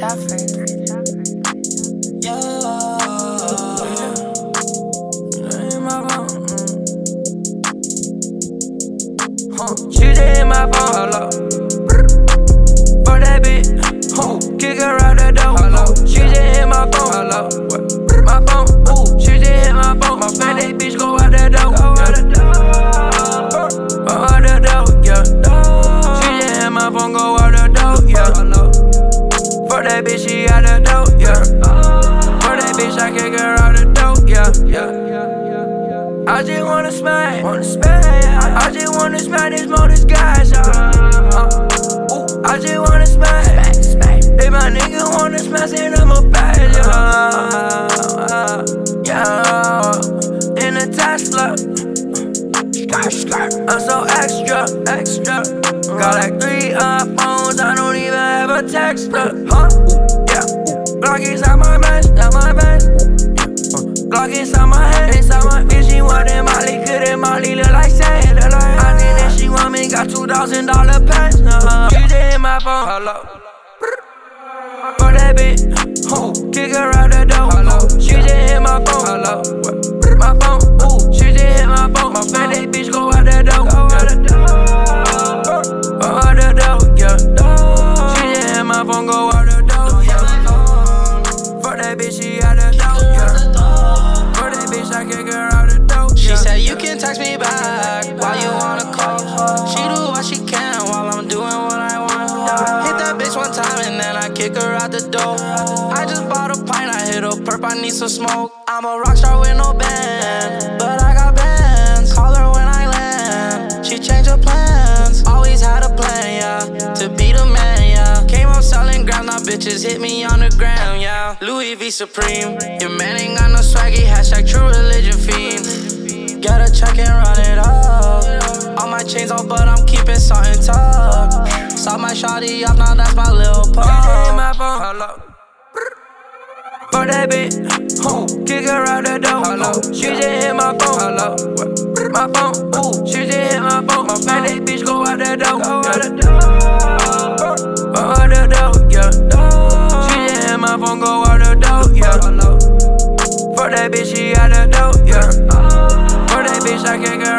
She just hit my phone, hello. For that bitch, kick her out the door, hello. She just hit my phone, hello. My phone, she just hit my phone. My fat that bitch go out the door, out the door, yeah. She just hit my phone, go out the door, yeah. For that bitch, she out the door, yeah. For that bitch, I kick her out the door, yeah. I just wanna smash, I just wanna smash this motor guys, I just wanna smash. If my nigga wanna smash it, I'ma bash, yeah. In a Tesla, I'm so extra. Got like 3 iPhones, I don't even have a texter, yeah. Glock inside my vest, Glock inside my head, bitch, she want that Molly, couldn't Molly look like sand, I think that she want me, got $2,000 pants, she just hit my phone, hello. For that bitch, kick her out the door, hello. She just hit my phone, hello. My phone, she just hit my phone. My fat that bitch go out the door, out the door, yeah. She just hit my phone, go out the door, yeah. For that bitch, she out the door, yeah. For that bitch, I kick her out the door, yeah. She said you can text me back while you wanna call. She do what she can while I'm doing what I want. Hit that bitch one time and then I kick her out the door. I just bought a pint, I hit a perp, I need some smoke. I'm a rockstar with no band, but I got bands. Call her when I land, she changed her plans. Always had a plan, yeah, to be the man, yeah. Came up selling grams, now bitches hit me on the gram, yeah. Louis V Supreme, your man ain't got no swaggy, hashtag true religion fiend. Get a check and run it up. All my chains off, but I'm keeping something tough. Saw my shawty off, now that's my little pop. She just hit my phone, hello. For that bitch, kick her out the door, hello. She just hit my phone, hello. My phone, she just hit my phone. My fat that bitch go out the door, out the door, yeah. She just hit my phone, go out the door, yeah. For that bitch, she out the door, yeah. For that bitch, I kick her